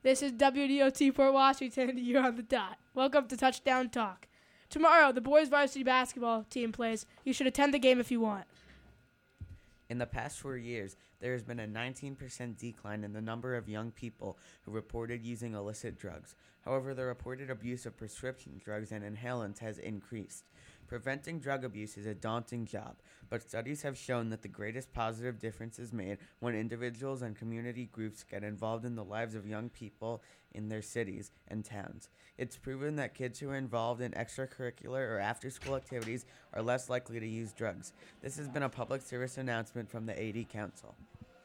This is WDOT Port Washington. You're on the dot. Welcome to Touchdown Talk. Tomorrow, the boys varsity basketball team plays. You should attend the game if you want. In the past 4 years, there has been a 19% decline in the number of young people who reported using illicit drugs. However, the reported abuse of prescription drugs and inhalants has increased. Preventing drug abuse is a daunting job, but studies have shown that the greatest positive difference is made when individuals and community groups get involved in the lives of young people in their cities and towns. It's proven that kids who are involved in extracurricular or after-school activities are less likely to use drugs. This has been a public service announcement from the AD Council.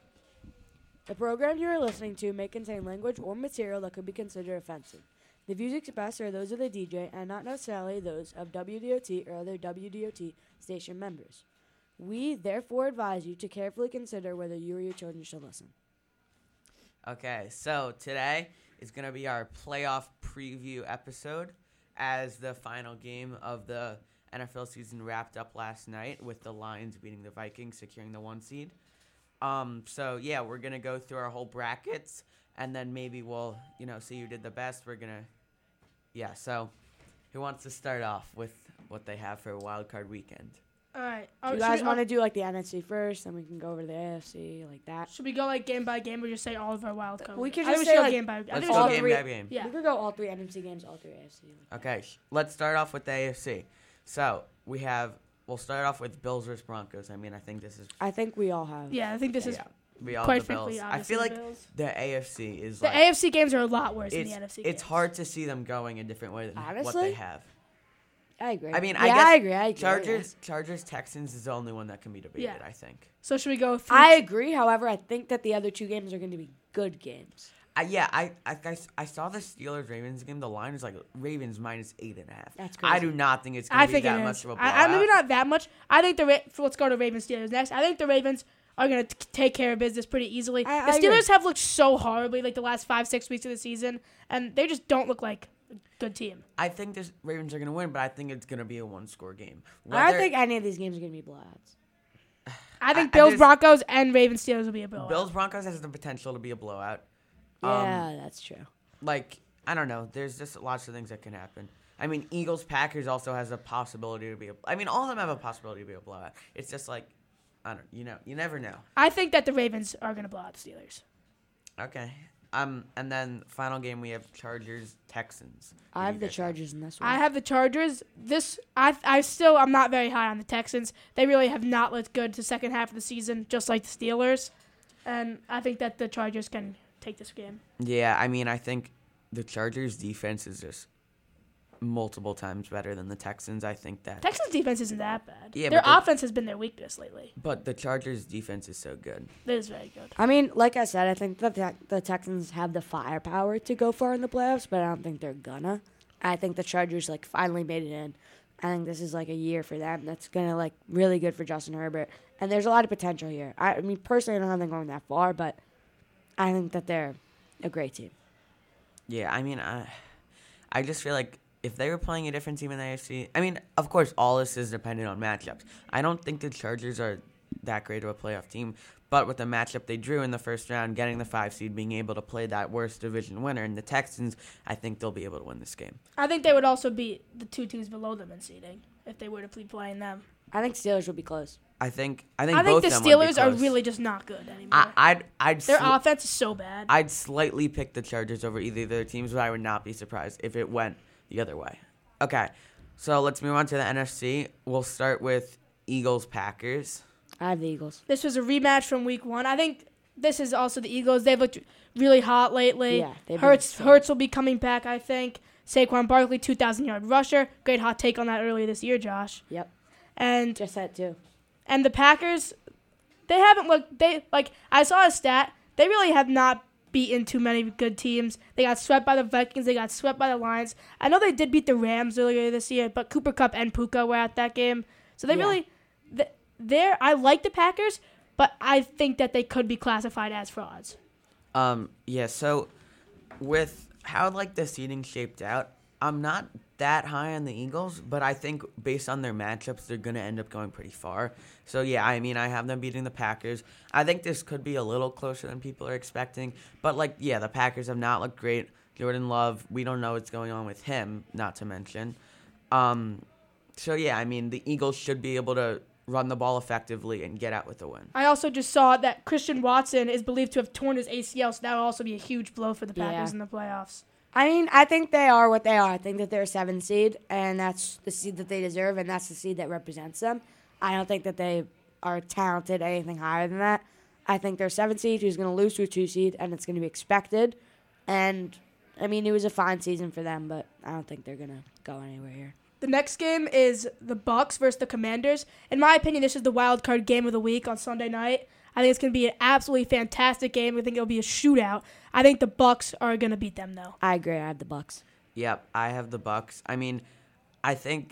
The program you are listening to may contain language or material that could be considered offensive. The views expressed are those of the DJ and not necessarily those of WDOT or other WDOT station members. We therefore advise you to carefully consider whether you or your children should listen. Okay, so today is going to be our playoff preview episode as the final game of the NFL season wrapped up last night with the Lions beating the Vikings, securing the 1 seed. So yeah, we're going to go through our whole brackets and then maybe we'll, see who did the best. So who wants to start off with what they have for a wild card weekend? All right. Do you guys want to do like the NFC first, then we can go over to the AFC like that? Should we go like game by game or just say all of our wild cards? We could just say like game by Let's go game by game. Yeah. We could go all 3 NFC games, all 3 AFC. Okay, let's start off with the AFC. So we'll start off with Bills versus Broncos. I think we all have. Yeah, I think this is we all quite have the Bills. frankly I feel the like Bills. the AFC is the AFC games are a lot worse than the NFC games. It's hard to see them going a different way than Honestly? what they have. I agree. I guess I agree. Chargers, Texans is the only one that can be debated, I think. So should we go through? I agree. However, I think that the other 2 games are going to be good games. I saw the Steelers-Ravens game. The line is like Ravens minus 8.5. That's crazy. I do not think it's going to be that much of a blowout. Maybe not that much. I think let's go to Ravens-Steelers next. I think the Ravens are going to take care of business pretty easily. The Steelers have looked so horribly like the last 5-6 weeks of the season, and they just don't look like a good team. I think the Ravens are going to win, but I think it's going to be a 1-score game. I don't think any of these games are going to be blowouts. I think Bills-Broncos and Ravens-Steelers will be a blowout. Bills-Broncos has the potential to be a blowout. Yeah, that's true. I don't know. There's just lots of things that can happen. Eagles-Packers also has a possibility to be all of them have a possibility to be a blowout. It's just you never know. I think that the Ravens are going to blow out the Steelers. Okay. And then final game we have Chargers-Texans. I have the Chargers in this one. I have the Chargers. I'm not very high on the Texans. They really have not looked good the second half of the season, just like the Steelers. And I think that the Chargers can take this game. Yeah, I think the Chargers' defense is just multiple times better than the Texans. I think that Texans' defense isn't that bad. Yeah, their offense has been their weakness lately. But the Chargers' defense is so good. It is very good. Like I said, I think the Texans have the firepower to go far in the playoffs, but I don't think they're gonna. I think the Chargers finally made it in. I think this is a year for them. That's gonna really good for Justin Herbert, and there's a lot of potential here. Personally, I don't have them going that far, but I think that they're a great team. Yeah, I just feel like if they were playing a different team in the AFC, of course, all this is dependent on matchups. I don't think the Chargers are that great of a playoff team, but with the matchup they drew in the first round, getting the 5 seed, being able to play that worst division winner, and the Texans, I think they'll be able to win this game. I think they would also beat the 2 teams below them in seeding if they were to be playing them. I think Steelers will be close. I think both the of them Steelers are really just not good anymore. Their offense is so bad. I'd slightly pick the Chargers over either of their teams, but I would not be surprised if it went the other way. Okay, so let's move on to the NFC. We'll start with Eagles-Packers. I have the Eagles. This was a rematch from Week 1. I think this is also the Eagles. They've looked really hot lately. Yeah, Hurts will be coming back, I think. Saquon Barkley, 2,000-yard rusher. Great hot take on that earlier this year, Josh. Yep. And just that too. And the Packers, they haven't looked. I saw a stat. They really have not beaten too many good teams. They got swept by the Vikings. They got swept by the Lions. I know they did beat the Rams earlier this year, but Cooper Kupp and Puka were at that game. So they really, I like the Packers, but I think that they could be classified as frauds. So with how the seeding shaped out, I'm not that high on the Eagles, but I think based on their matchups, they're going to end up going pretty far. So, yeah, I mean, I have them beating the Packers. I think this could be a little closer than people are expecting. But, the Packers have not looked great. Jordan Love, we don't know what's going on with him, not to mention. So, yeah, I mean, the Eagles should be able to run the ball effectively and get out with a win. I also just saw that Christian Watson is believed to have torn his ACL, so that will also be a huge blow for the Packers in the playoffs. I mean, I think they are what they are. I think that they're a 7 seed, and that's the seed that they deserve, and that's the seed that represents them. I don't think that they are talented anything higher than that. I think they're a 7 seed who's going to lose to a 2 seed, and it's going to be expected. And, I mean, it was a fine season for them, but I don't think they're going to go anywhere here. The next game is the Bucs versus the Commanders. In my opinion, this is the wild card game of the week on Sunday night. I think it's going to be an absolutely fantastic game. I think it'll be a shootout. I think the Bucs are going to beat them, though. I agree. I have the Bucs. Yep, I have the Bucs. I mean, I think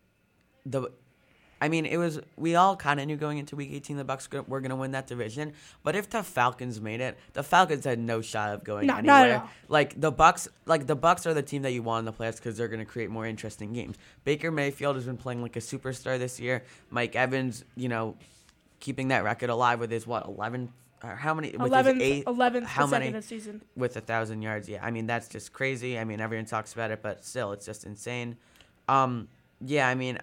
it was, we all kind of knew going into Week 18 the Bucs were going to win that division. But if the Falcons made it, the Falcons had no shot of going anywhere. Not at all. The Bucs are the team that you want in the playoffs because they're going to create more interesting games. Baker Mayfield has been playing like a superstar this year. Mike Evans, keeping that record alive with his 11th. How many? 11th how many this season with 1,000 yards? Yeah, I mean that's just crazy. I mean everyone talks about it, but still, it's just insane. Yeah, I mean,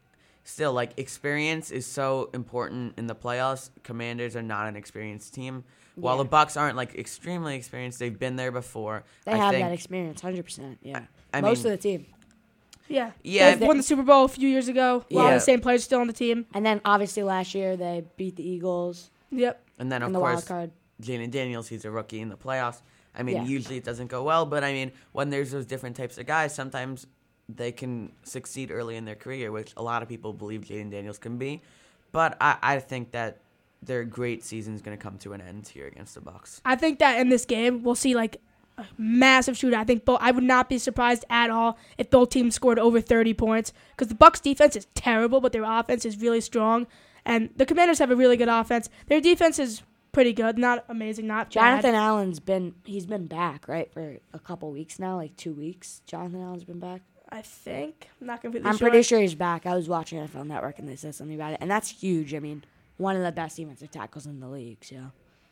experience is so important in the playoffs. Commanders are not an experienced team. While the Bucs aren't extremely experienced, they've been there before. They have that experience, 100%. Yeah, most of the team. Yeah. They won the Super Bowl a few years ago. While the same players still on the team. And then obviously last year they beat the Eagles. Yep. And then, of course, Jaden Daniels, he's a rookie in the playoffs. I mean, usually it doesn't go well, but I mean, when there's those different types of guys, sometimes they can succeed early in their career, which a lot of people believe Jaden Daniels can be. But I think that their great season is going to come to an end here against the Bucs. I think that in this game, we'll see a massive shootout. I think I would not be surprised at all if both teams scored over 30 points because the Bucs defense is terrible, but their offense is really strong. And the Commanders have a really good offense. Their defense is pretty good, not amazing, not Jonathan bad. Allen's been back, right, for a couple weeks now, 2 weeks. Jonathan Allen's been back. I think. I'm not completely sure. I'm pretty sure he's back. I was watching NFL Network and they said something about it, and that's huge. I mean, one of the best defensive tackles in the league. So.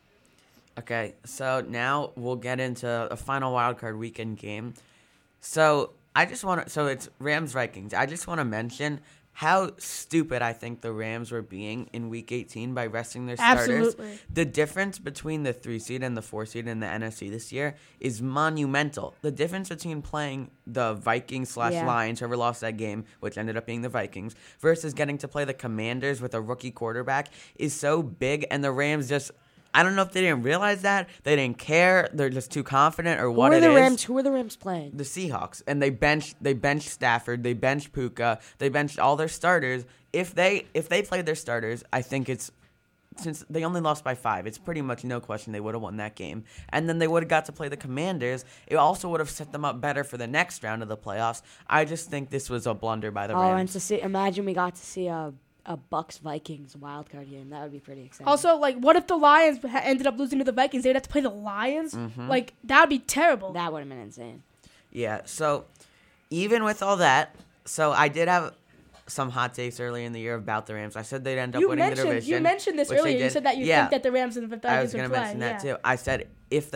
Okay, so now we'll get into a final wildcard weekend game. So it's Rams-Vikings. I just want to mention how stupid I think the Rams were being in Week 18 by resting their starters. Absolutely. The difference between the 3 seed and the 4 seed in the NFC this year is monumental. The difference between playing the Vikings/Lions, whoever lost that game, which ended up being the Vikings, versus getting to play the Commanders with a rookie quarterback is so big, and the Rams just... I don't know if they didn't realize that. They didn't care. They're just too confident or what it is. Who are the Rams playing? The Seahawks. And they benched Stafford. They benched Puka. They benched all their starters. If they played their starters, I think since they only lost by 5, it's pretty much no question they would have won that game. And then they would have got to play the Commanders. It also would have set them up better for the next round of the playoffs. I just think this was a blunder by the Rams. And imagine we got to see a Bucs-Vikings wildcard game. That would be pretty exciting. Also, what if the Lions ended up losing to the Vikings? They'd have to play the Lions? Mm-hmm. That would be terrible. That would have been insane. Yeah, so even with all that, I did have some hot takes early in the year about the Rams. I said they'd end up winning the division. You mentioned this earlier. You said that you think that the Rams and the Vikings would play. I was going to mention that too. I said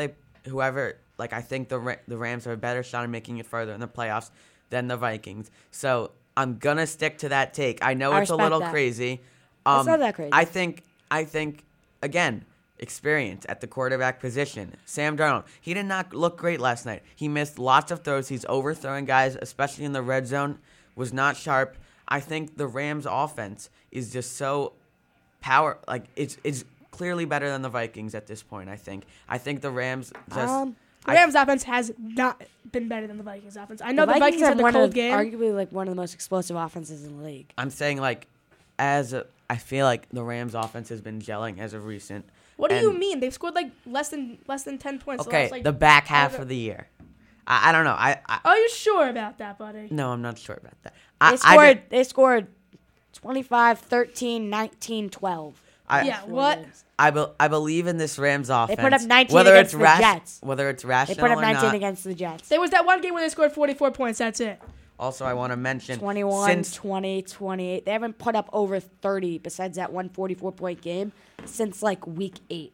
I think the Rams have a better shot at making it further in the playoffs than the Vikings. So I'm going to stick to that take. I know it's a little crazy. It's not that crazy. I think, again, experience at the quarterback position. Sam Darnold, he did not look great last night. He missed lots of throws. He's overthrowing guys, especially in the red zone, was not sharp. I think the Rams offense is just so it's clearly better than the Vikings at this point, I think. I think the Rams just... The Rams' offense has not been better than the Vikings' offense. I know the Vikings had the cold game. Arguably, one of the most explosive offenses in the league. I'm saying, I feel like the Rams' offense has been gelling as of recent. What do you mean? They've scored less than 10 points. Okay, the back half of the year. I don't know. Are you sure about that, buddy? No, I'm not sure about that. They scored 25, 13, 19, 12. Yeah, what? I believe in this Rams offense. put up 19 whether against it's the Jets. Whether it's They rational put up or 19 not. against the Jets. There was that one game where they scored 44 points. That's it. Also, I want to mention 21, since 20, 28. They haven't put up over 30 besides that 144-point game since like week 8.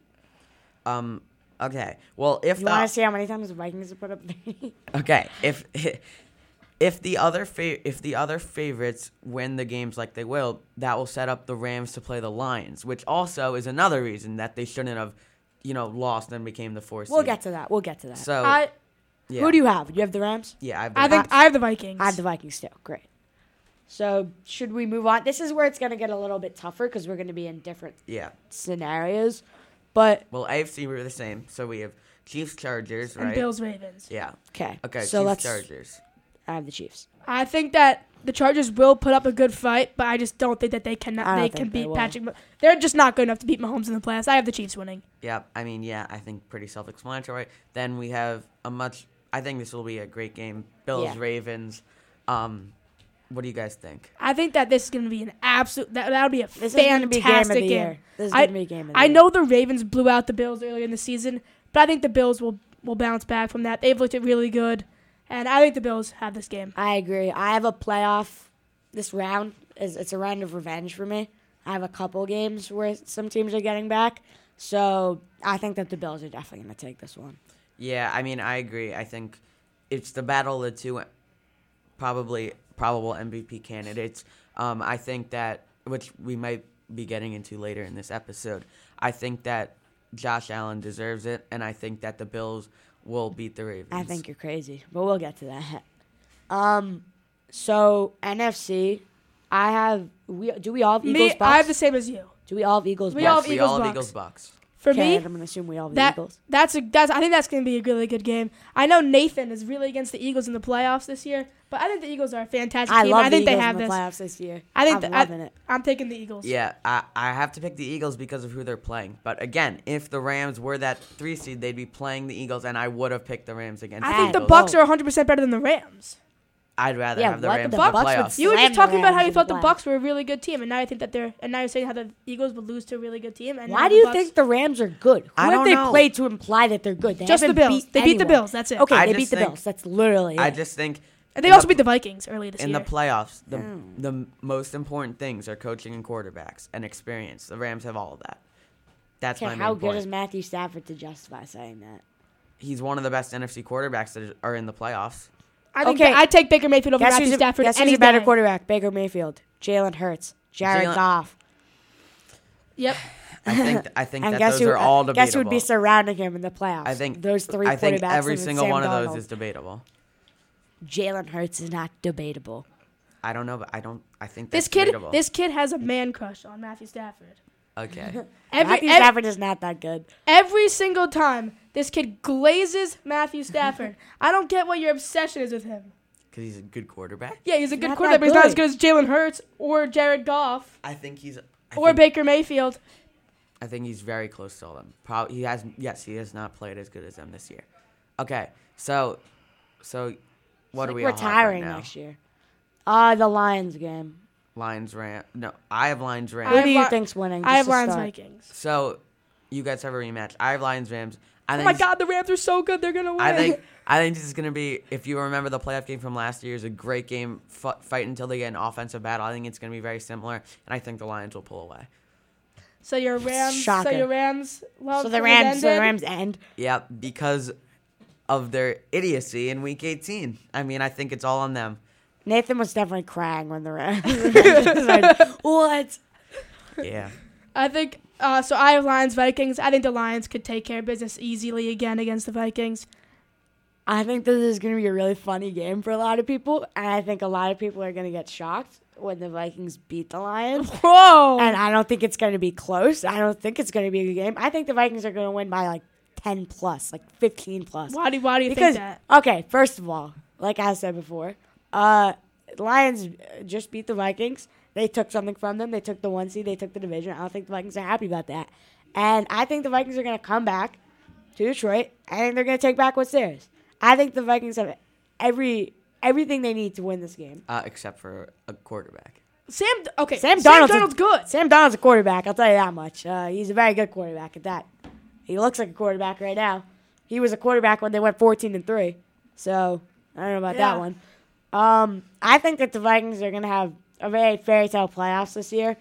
okay. Well, if You want to see how many times the Vikings have put up 30? okay, if the other favorites win the games like they will, that will set up the Rams to play the Lions, which also is another reason that they shouldn't have, lost and became the 4th seed. We'll get to that. So yeah. Who do you have? You have the Rams? Yeah, I think I have the Vikings. I have the Vikings too. Great. So should we move on? This is where it's going to get a little bit tougher because we're going to be in different scenarios. But well, AFC we're the same. So we have Chiefs, Chargers, right? And Bills, Ravens. Yeah. Okay. So Chiefs, Chargers. I have the Chiefs. I think that the Chargers will put up a good fight, but I just don't think that they can beat will. Patrick. They're just not good enough to beat Mahomes in the playoffs. I have the Chiefs winning. Yeah. I mean, I think pretty self-explanatory. Then we have I think this will be a great game. Bills, Ravens. What do you guys think? I think that this is going to be an absolute. That would be a This is going to be game of the fantastic year. game. This is going to be game of the I year. know the Ravens blew out the Bills earlier in the season, but I think the Bills will bounce back from that. They've looked at really good, and I think the Bills have this game. I agree. I have a playoff. This round it's a round of revenge for me. I have a couple games where some teams are getting back, so I think that the Bills are definitely going to take this one. Yeah, I mean, I agree. I think it's the battle of the two probable MVP candidates. I think that, which we might be getting into later in this episode, I think that Josh Allen deserves it, and I think that the Bills will beat the Ravens. I think you're crazy, but we'll get to that. So NFC, do we all have Eagles Bucks? I have the same as you. Do we all have Eagles We all Bucks? have we Eagles, all have Bucks. Eagles Bucks. For Okay, me, I'm going to assume we all have the Eagles. I think that's going to be a really good game. I know Nathan is really against the Eagles in the playoffs this year, but I think the Eagles are a fantastic team. I think the they Eagles have in the this. playoffs this year. I'm loving it. I'm taking the Eagles. Yeah, I have to pick the Eagles because of who they're playing. But again, if the Rams were that 3 seed, they'd be playing the Eagles, and I would have picked the Rams against I the think the Eagles. Bucks are 100% better than the Rams. I'd rather Yeah, have the what? Rams The in the Bucks would playoffs. You were Slam just the talking about Rams how you in thought the the Bucks were a really good team, and now I think that and now you're saying how the Eagles would lose to a really good team. And Why now do the you Bucks, think the Rams are good? Who I have don't they know. played to imply that they're good? They just the haven't Bills? Beat They beat the anyone. Bills. That's it. Okay, I they just beat the think- Bills. That's literally it. I just think And they also beat the Vikings early this in year. the playoffs, the most important things are coaching and quarterbacks and experience. The Rams have all of that. That's Okay, my main how point. good is Matthew Stafford to justify saying that? He's one of the best NFC quarterbacks that are in the playoffs. I think Okay. I take Baker Mayfield over Matthew Stafford Guess any who's a better day. quarterback? Baker Mayfield, Jalen Hurts, Jared Jalen- Goff. Yep. I think And that guess those who? are all debatable. Guess who would be surrounding him in the playoffs? I think those three I think quarterbacks. every and then single Sam one of Darnold. those is debatable. Jalen Hurts is not debatable. I don't know, but I think This that's kid, debatable. this kid has a man crush on Matthew Stafford. Okay. Matthew Stafford is not that good. Every single time, this kid glazes Matthew Stafford. I don't get what your obsession is with him. Because he's a good quarterback. Yeah, he's a good Not quarterback, that but he's not as good. good as Jalen Hurts or Jared Goff I think he's. Baker Mayfield. I think he's very close to all them. He has not played as good as them this year. Okay, so what It's are we like all have right retiring now? next year. The Lions game. Lions Rams. No, I have Lions Who Rams. do you Li- think's winning? I have just to Lions start? Vikings. So you guys have a rematch. I have Lions Rams. Oh my God, the Rams are so good. They're gonna win. I think this is gonna be. If you remember the playoff game from last year, is a great game. Fight until they get an offensive battle. I think it's gonna be very similar, and I think the Lions will pull away. So your Rams. Shocker. So your Rams. Well, So the Rams end. Yeah, because of their idiocy in Week 18. I mean, I think it's all on them. Nathan was definitely crying when the Rams. What? Yeah. I think. So I have Lions Vikings. I think the Lions could take care of business easily again against the Vikings. I think this is going to be a really funny game for a lot of people, and I think a lot of people are going to get shocked when the Vikings beat the Lions. Whoa! And I don't think it's going to be close. I don't think it's going to be a good game. I think the Vikings are going to win by like 10 plus, like 15 plus. Why do you Because, think that? okay, first of all, like I said before, Lions just beat the Vikings. They took something from them. They took the 1 seed. They took the division. I don't think the Vikings are happy about that. And I think the Vikings are going to come back to Detroit. I think they're going to take back what's theirs. I think the Vikings have everything they need to win this game. Except for a quarterback. Sam Darnold's Darnold's good. Sam Darnold's a quarterback. I'll tell you that much. He's a very good quarterback at that. He looks like a quarterback right now. He was a quarterback when they went 14-3. So I don't know about that one. I think that the Vikings are going to have a very fairy tale playoffs this year.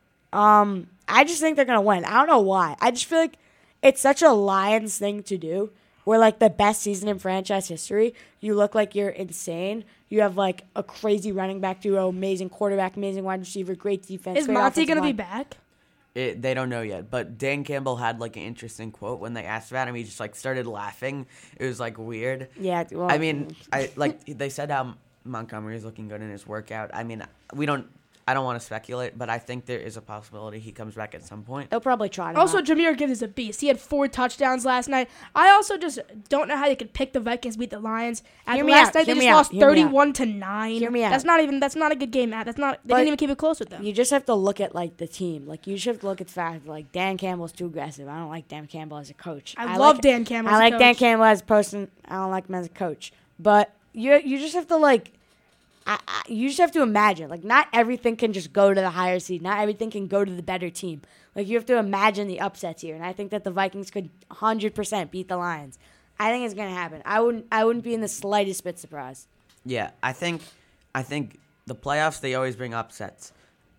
I just think they're going to win. I don't know why. I just feel like it's such a Lions thing to do. Where, like, the best season in franchise history, you look like you're insane. You have, like, a crazy running back duo, amazing quarterback, amazing wide receiver, great defense. Is Monty going to be back? They don't know yet, but Dan Campbell had, like, an interesting quote when they asked about him. He just, like, started laughing. It was, like, weird. Yeah. Well, I mean, they said how Montgomery is looking good in his workout. I mean, I don't want to speculate, but I think there is a possibility he comes back at some point. they'll probably try to. Also, Jahmyr Gibbs is a beast. He had 4 touchdowns last night. I also just don't know how you could pick the Vikings beat the Lions. Last night they just lost 31-9. Hear me out. That's not a good game. They didn't even keep it close with them. You just have to look at, like, the team. Like, you just have to look at the fact that, like, Dan Campbell's too aggressive. I don't like Dan Campbell as a coach. I love Dan Campbell. I like Dan Campbell as a person. I don't like him as a coach. But you just have to, like. You just have to imagine, like, not everything can just go to the higher seed. Not everything can go to the better team. Like, you have to imagine the upsets here, and I think that the Vikings could 100% beat the Lions. I think it's gonna happen. I wouldn't be in the slightest bit surprised. Yeah, I think the playoffs, they always bring upsets.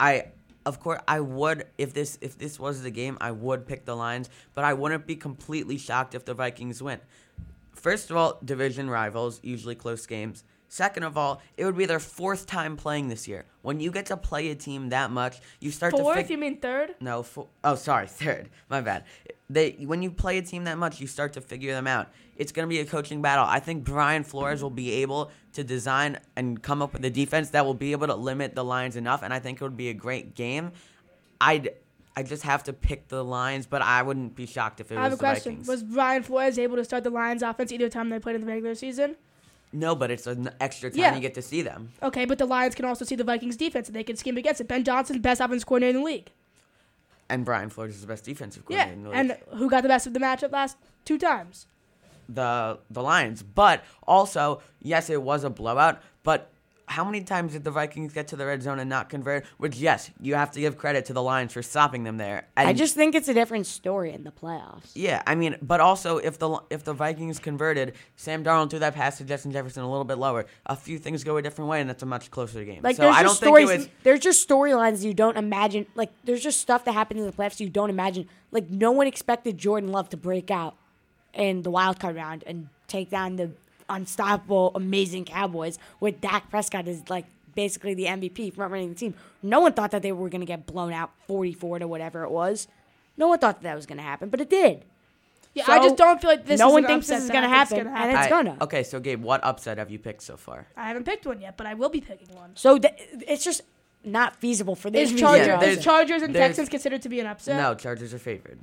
Of course, I would if this was the game, I would pick the Lions, but I wouldn't be completely shocked if the Vikings win. First of all, division rivals, usually close games. Second of all, it would be their 4th time playing this year. When you get to play a team that much, you start to 4th? You mean 3rd? No, sorry, 3rd. My bad. When you play a team that much, you start to figure them out. It's going to be a coaching battle. I think Brian Flores will be able to design and come up with a defense that will be able to limit the Lions enough, and I think it would be a great game. I just have to pick the Lions, but I wouldn't be shocked if it was the Vikings. I have a question. Was Brian Flores able to start the Lions offense either time they played in the regular season? No, but it's an extra time you get to see them. Okay, but the Lions can also see the Vikings defense, and they can scheme against it. Ben Johnson's best offensive coordinator in the league. And Brian Flores is the best defensive coordinator in the league. And who got the best of the matchup last 2 times? The Lions. But also, yes, it was a blowout, but how many times did the Vikings get to the red zone and not convert? Which, yes, you have to give credit to the Lions for stopping them there. And I just think it's a different story in the playoffs. Yeah, I mean, but also if the Vikings converted, Sam Darnold threw that pass to Justin Jefferson a little bit lower. A few things go a different way, and it's a much closer game. Like, so I don't think it was. There's just storylines you don't imagine. Like, there's just stuff that happened in the playoffs you don't imagine. Like, no one expected Jordan Love to break out in the wild card round and take down the unstoppable, amazing Cowboys with Dak Prescott as, like, basically the MVP front running the team. No one thought that they were going to get blown out 44 to whatever it was. No one thought that was going to happen, but it did. Yeah, so I just don't feel like this. No is one an thinks this is going to happen, and it's going to. Okay, so Gabe, what upset have you picked so far? I haven't picked one yet, but I will be picking one. So it's just not feasible for this. Is Chargers and Texans considered to be an upset? No, Chargers are favored.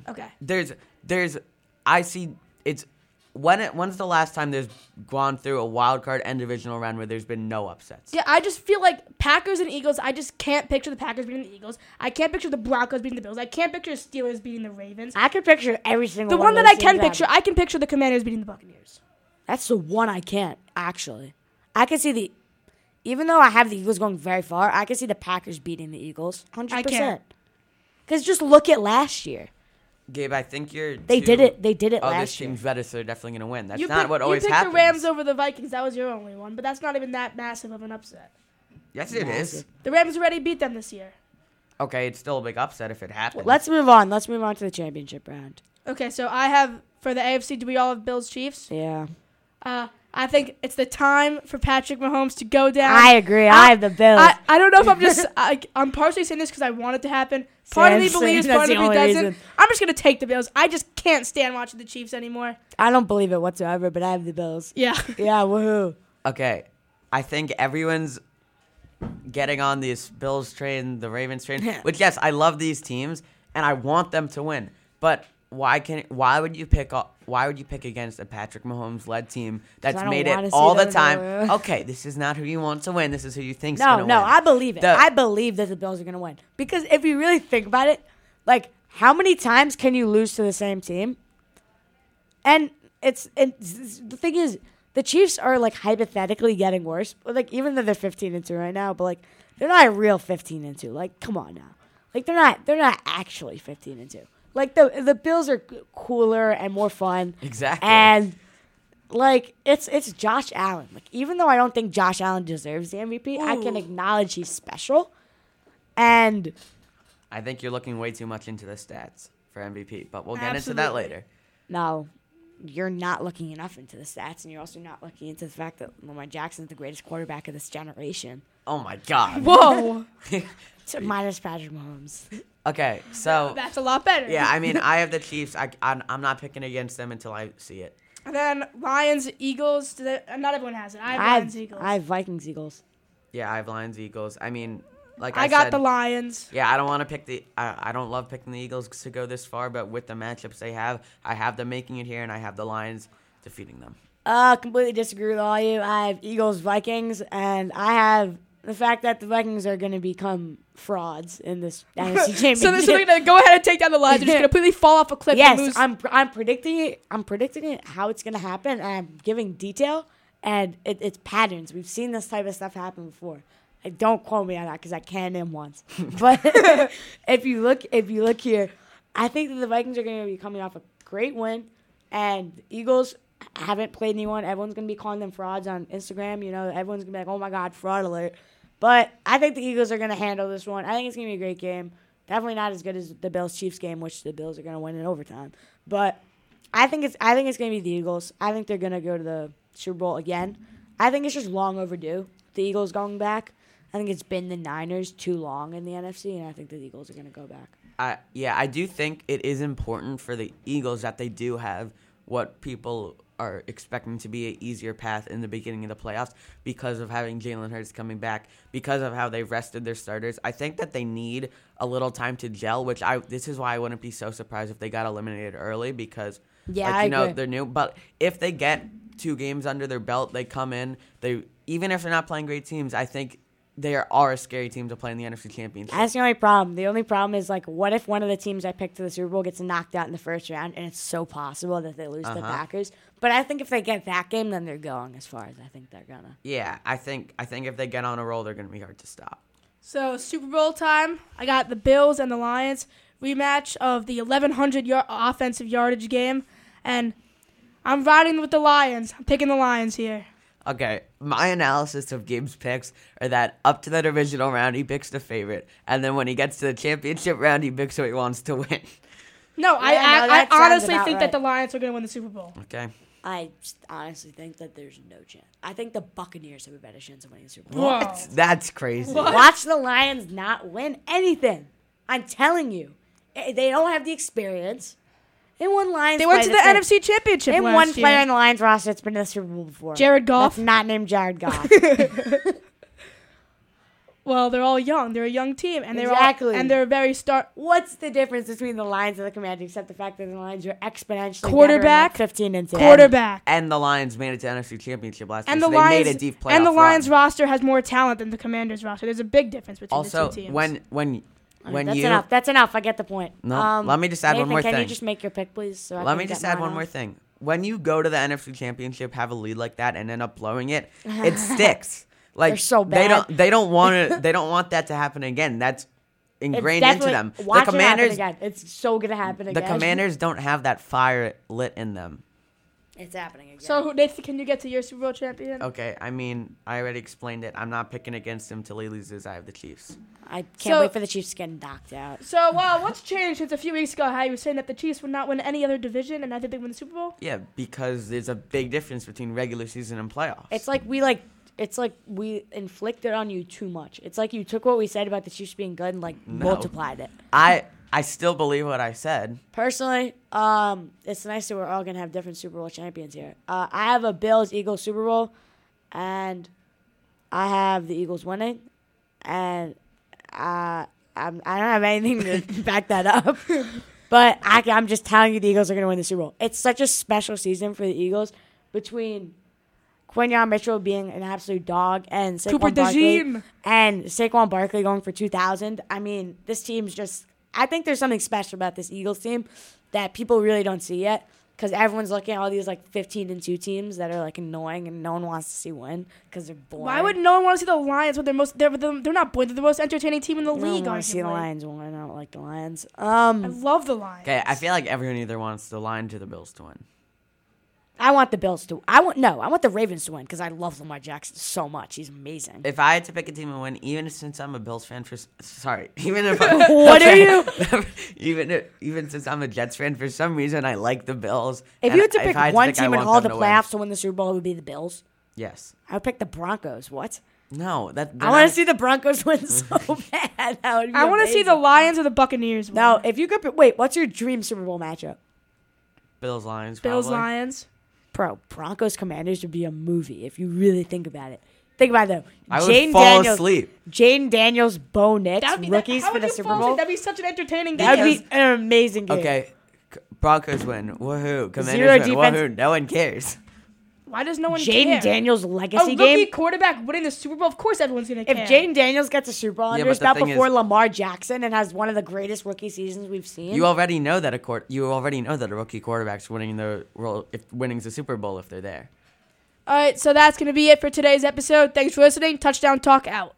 Okay. I see it's. When's the last time there's gone through a wild card and divisional round where there's been no upsets? Yeah, I just feel like Packers and Eagles, I just can't picture the Packers beating the Eagles. I can't picture the Broncos beating the Bills. I can't picture the Steelers beating the Ravens. I can picture every single one. The one that I can picture, I can picture the Commanders beating the Buccaneers. That's the one I can't, actually. I can see even though I have the Eagles going very far, I can see the Packers beating the Eagles 100%. I can't. Because just look at last year. Gabe, I think They did it last year. This team's better, so they're definitely going to win. That's not what always happens. You picked the Rams over the Vikings. That was your only one, but that's not even that massive of an upset. Yes, it is. The Rams already beat them this year. Okay, it's still a big upset if it happens. Well, let's move on. Let's move on to the championship round. Okay, so I have, for the AFC, do we all have Bills Chiefs? Yeah. I think it's the time for Patrick Mahomes to go down. I agree. I have the Bills. I don't know if I'm just... I'm partially saying this because I want it to happen. Part of me believes, part of me doesn't. Reason. I'm just going to take the Bills. I just can't stand watching the Chiefs anymore. I don't believe it whatsoever, but I have the Bills. Yeah. Yeah, woohoo. Okay, I think everyone's getting on this Bills train, the Ravens train, which, yes, I love these teams, and I want them to win. But why would you pick against a Patrick Mahomes-led team that's made it all the time? Okay, this is not who you want to win. This is who you think's going to win. No, I believe it. I believe that the Bills are going to win. Because if you really think about it, like, how many times can you lose to the same team? And the thing is, the Chiefs are like hypothetically getting worse. But like even though they're 15-2 right now, but like they're not a real 15-2. Like come on now. Like they're not actually 15-2. Like the Bills are cooler and more fun. Exactly. And like it's Josh Allen. Like even though I don't think Josh Allen deserves the MVP, I can acknowledge he's special. And I think you're looking way too much into the stats for MVP, but we'll get into Absolutely. that later. no, you're not looking enough into the stats, and you're also not looking into the fact that Lamar Jackson is the greatest quarterback of this generation. Oh my God. Whoa, So minus Patrick Mahomes. Okay, so that's a lot better. yeah, I mean, I have the Chiefs. I'm not picking against them until I see it. And then Lions, Eagles. Not everyone has it. I have Lions, Eagles. I have Vikings, Eagles. Yeah, I have Lions, Eagles. I mean, like I I got said, the Lions. yeah, I don't want to pick the. I don't love picking the Eagles to go this far, but with the matchups they have, I have them making it here, and I have the Lions defeating them. Completely disagree with all of you. I have Eagles, Vikings, and I have the fact that the Vikings are going to become frauds in this NFC Championship. So they're going to go ahead and take down the Lions. They're just going to completely fall off a cliff and Yes, lose. I'm predicting it. I'm predicting it how it's going to happen, and I'm giving detail, and it's patterns. We've seen this type of stuff happen before. Don't quote me on that because I can't name once. But if you look here, I think that the Vikings are going to be coming off a great win, and the Eagles haven't played anyone. Everyone's going to be calling them frauds on Instagram. You know, everyone's going to be like, "Oh my God, fraud alert!" But I think the Eagles are going to handle this one. I think it's going to be a great game. Definitely not as good as the Bills-Chiefs game, which the Bills are going to win in overtime. But I think it's going to be the Eagles. I think they're going to go to the Super Bowl again. I think it's just long overdue. The Eagles going back. I think it's been the Niners too long in the NFC, and I think the Eagles are going to go back. I do think it is important for the Eagles that they do have what people are expecting to be an easier path in the beginning of the playoffs because of having Jalen Hurts coming back, because of how they've rested their starters. I think that they need a little time to gel, this is why I wouldn't be so surprised if they got eliminated early because, I agree. they're new. But if they get 2 games under their belt, they come in, even if they're not playing great teams, I think they are a scary team to play in the NFC Championship. That's the only problem. The only problem is, like, what if one of the teams I picked to the Super Bowl gets knocked out in the first round, and it's so possible that they lose to the Packers. But I think if they get that game, then they're going as far as I think they're going to. Yeah, I think if they get on a roll, they're going to be hard to stop. So Super Bowl time. I got the Bills and the Lions rematch of the 1,100 offensive yardage game, and I'm riding with the Lions. I'm picking the Lions here. Okay, my analysis of Gabe's picks are that up to the divisional round, he picks the favorite, and then when he gets to the championship round, he picks who he wants to win. No, Yeah, I that sounds honestly about think right. that the Lions are going to win the Super Bowl. Okay. I just honestly think that there's no chance. I think the Buccaneers have a better chance of winning the Super Bowl. Whoa. That's crazy. What? Watch the Lions not win anything. I'm telling you. They don't have the experience. They won Lions. They went to the NFC Championship Name last one year. player in the Lions roster that's been to the Super Bowl before. Jared Goff. That's not named Jared Goff. Well, they're all young. They're a young team, and Exactly. they're very What's the difference between the Lions and the Commanders except the fact that the Lions are exponentially Quarterback, better than 15 and 10? quarterback. And the Lions made it to NFC Championship last And year, the so Lions they made a deep playoff and the run. Lions roster has more talent than the Commanders roster. There's a big difference between Also, the two teams. when That's you enough. That's enough. I get the point. No, let me just add one Nathan, more can you thing. just make your pick, please? So I Let can me get just add mine one off? more thing. When you go to the NFC Championship, have a lead like that, and end up blowing it, it sticks. Like They're so They bad. don't want to. They don't want that to happen again. That's It's ingrained into definitely- them. Watch The it happen Commanders. again. It's so gonna happen The again. Commanders don't have that fire lit in them. It's happening again. So, Nathan, can you get to your Super Bowl champion? Okay, I mean, I already explained it. I'm not picking against him till he loses. I have the Chiefs. I can't So- wait for the Chiefs to get knocked out. So, what's changed since a few weeks ago? How you were saying that the Chiefs would not win any other division, and I think they win the Super Bowl. Yeah, because there's a big difference between regular season and playoffs. It's like we inflicted on you too much. It's like you took what we said about the Chiefs being good and No. multiplied it. I still believe what I said. Personally, it's nice that we're all gonna have different Super Bowl champions here. I have a Bills-Eagles Super Bowl, and I have the Eagles winning, and I don't have anything to back that up. But I'm just telling you the Eagles are gonna win the Super Bowl. It's such a special season for the Eagles between Quinyon Mitchell being an absolute dog and Cooper Saquon Barkley DeJean. and Saquon Barkley going for 2,000. I mean, this team's just. I think there's something special about this Eagles team that people really don't see yet. because everyone's looking at all these like 15-2 teams that are like annoying and no one wants to see win because they're boring. Why would no one want to see the Lions when they're not boring? They're the most entertaining team in the I don't league. want to see the arguably. Lions win. I don't like the Lions. I love the Lions. Okay, I feel like everyone either wants the Lions or the Bills to win. I want the Bills to. I want the Ravens to win because I love Lamar Jackson so much. He's amazing. If I had to pick a team to win, even since I'm a Bills fan, even if What are you? even since I'm a Jets fan, for some reason I like the Bills. If And you had to if pick I one I team in want all them the to win. playoffs to win the Super Bowl, it would be the Bills. Yes. I would pick the Broncos. What? No, I want to see the Broncos win so bad. That would be I want to see the amazing. Lions or the Buccaneers. No, win. if you could. Wait, what's your dream Super Bowl matchup? Bills Lions. Bills probably. Lions. Bro, Broncos Commanders would be a movie if you really think about it. Think about it though. I would fall asleep. Jaden Daniels, Bo Nix, That'd be rookies how for would the you Super fall Bowl. asleep? That'd be such an entertaining game. That would be an amazing game. Okay, Broncos win. Woohoo! Commanders Zero win. defense. Woohoo! No one cares. Why does no one Jaden care? Daniels' A legacy rookie game. quarterback winning the Super Bowl. Of course, everyone's gonna care. If Jaden Daniels gets a Super Bowl Yeah, under but his the belt thing before is- Lamar Jackson and has one of the greatest rookie seasons we've seen, You already know that a rookie quarterback's winning winning's the Super Bowl if they're there. All right, so that's gonna be it for today's episode. Thanks for listening. Touchdown Talk out.